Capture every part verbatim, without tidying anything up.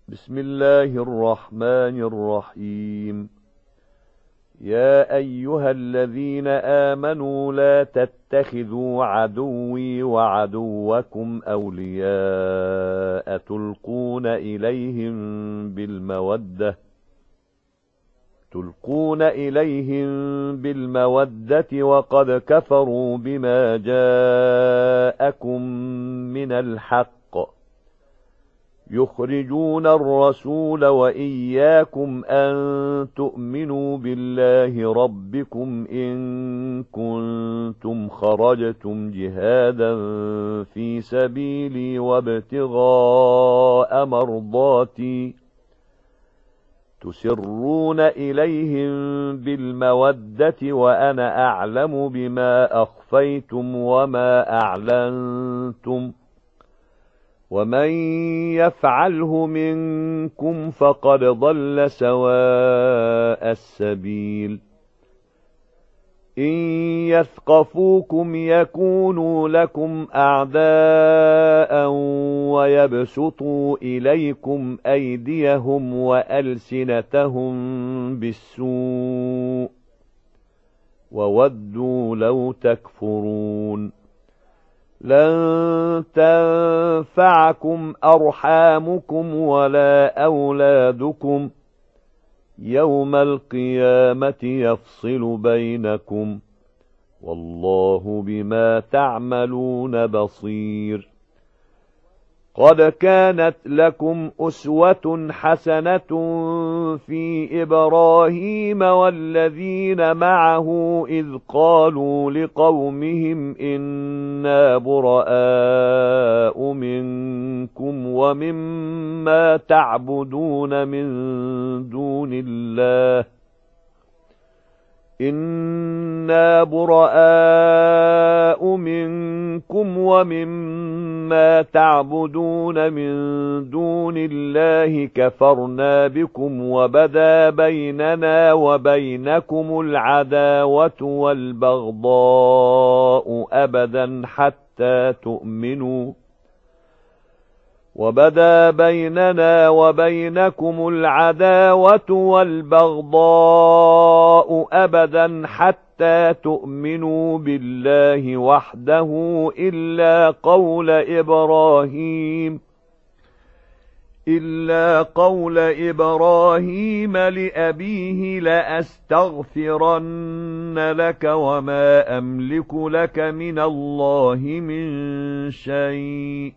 بسم الله الرحمن الرحيم. يا أيها الذين آمنوا لا تتخذوا عدوي وعدوكم أولياء تلقون إليهم بالمودة تلقون إليهم بالمودة وقد كفروا بما جاءكم من الحق يخرجون الرسول وإياكم أن تؤمنوا بالله ربكم إن كنتم خرجتم جهادا في سبيلي وابتغاء مرضاتي تسرون إليهم بالمودة وأنا أعلم بما أخفيتم وما أعلنتم ومن يفعله منكم فقد ضل سواء السبيل. إن يثقفوكم يكونوا لكم أعداء ويبسطوا إليكم أيديهم وألسنتهم بالسوء وودوا لو تكفرون. لن تنفعكم أرحامكم ولا أولادكم يوم القيامة يفصل بينكم والله بما تعملون بصير. قد كانت لكم أسوة حسنة في إبراهيم والذين معه إذ قالوا لقومهم إنا براء منكم ومما تعبدون من دون الله إنا براء منكم ومما تعبدون من دون الله كفرنا بكم وبدا بيننا وبينكم العداوة والبغضاء أبدا حتى تؤمنوا وبدا بيننا وبينكم العداوة والبغضاء أبدا حتى تؤمنوا بالله وحده إلا قول إبراهيم إلا قول إبراهيم لأبيه لأستغفرن لك وما أملك لك من الله من شيء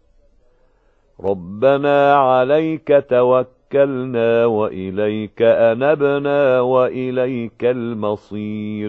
ربنا عليك توكلنا وإليك أنبنا وإليك المصير.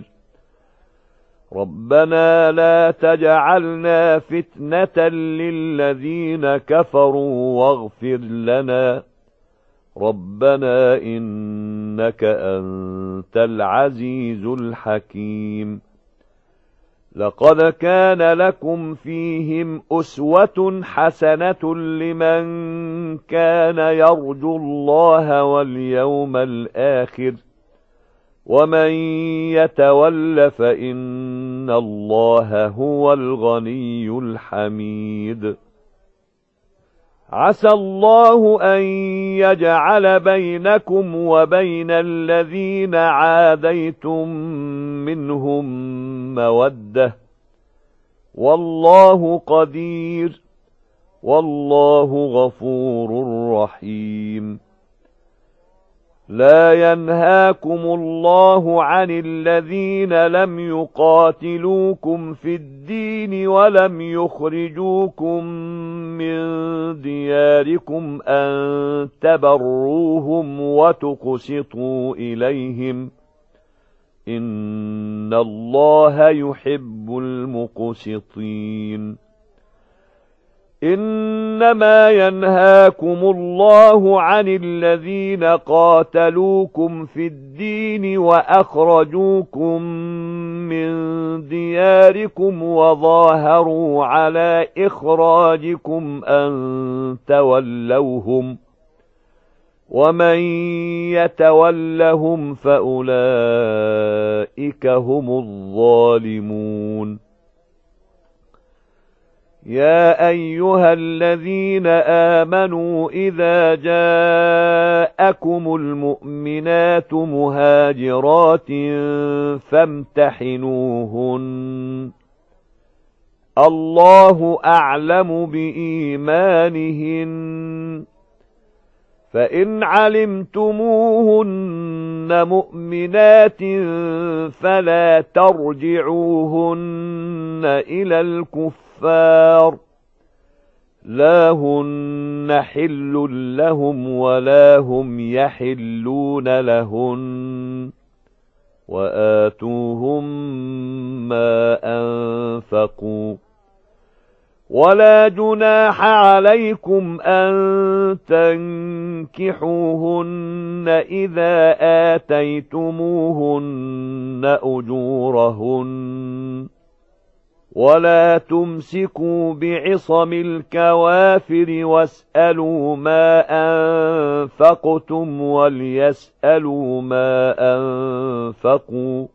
ربنا لا تجعلنا فتنة للذين كفروا واغفر لنا ربنا إنك أنت العزيز الحكيم. لقد كان لكم فيهم أسوة حسنة لمن كان يرجو الله واليوم الآخر ومن يتول فإن الله هو الغني الحميد. عسى الله أن يجعل بينكم وبين الذين عاديتم منهم مودة والله قدير والله غفور رحيم. لا ينهاكم الله عن الذين لم يقاتلوكم في الدين ولم يخرجوكم من دياركم أن تبروهم وتقسطوا إليهم إن الله يحب المقسطين. إنما ينهاكم الله عن الذين قاتلوكم في الدين وأخرجوكم من دياركم وظاهروا على إخراجكم أن تولوهم ومن يتولهم فأولئك هم الظالمون. يا أيها الذين آمنوا إذا جاءكم المؤمنات مهاجرات فامتحنوهن الله أعلم بإيمانهن فإن علمتموهن مؤمنات فلا ترجعوهن إلى الكفار لا هن حل لهم ولا هم يحلون لهن وآتوهم ما أنفقوا ولا جناح عليكم أن تنكحوهن إذا آتيتموهن أجورهن ولا تمسكوا بعصم الكوافر واسألوا ما أنفقتم وليسألوا ما أنفقوا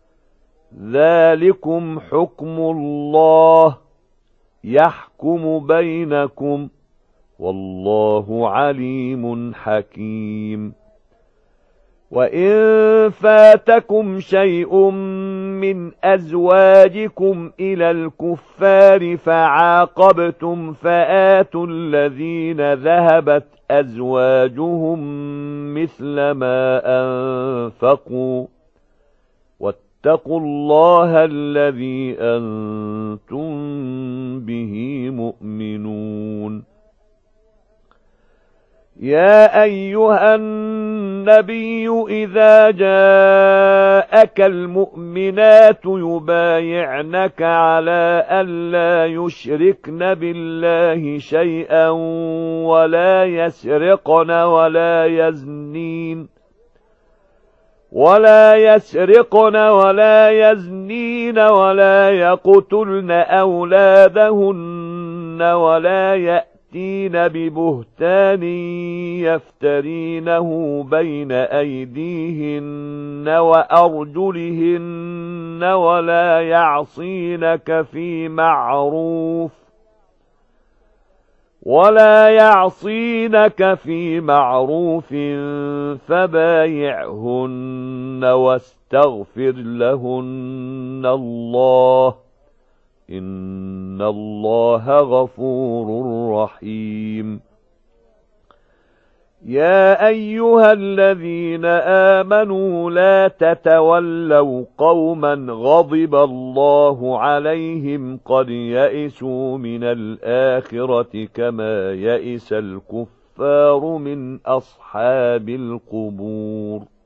ذلكم حكم الله يحكم بينكم والله عليم حكيم وإن فاتكم شيء من أزواجكم إلى الكفار فعاقبتم فآتوا الذين ذهبت أزواجهم مثل ما أنفقوا واتقوا الله الذي أنتم به مؤمنون يا أيها النبي إذا جاءك المؤمنات يبايعنك على ألا يشركن بالله شيئا ولا يسرقن ولا يزنين ولا يسرقن ولا يزنين ولا يقتلن أولادهن ولا يأتين ببهتان يفترينه بين أيديهن وأرجلهن ولا يعصينك في معروف ولا يعصينك في معروف فبايعهن واستغفر لهن الله إن الله غفور رحيم يا أيها الذين آمنوا لا تتولوا قوما غضب الله عليهم قد يئسوا من الآخرة كما يئس الكفار من أصحاب القبور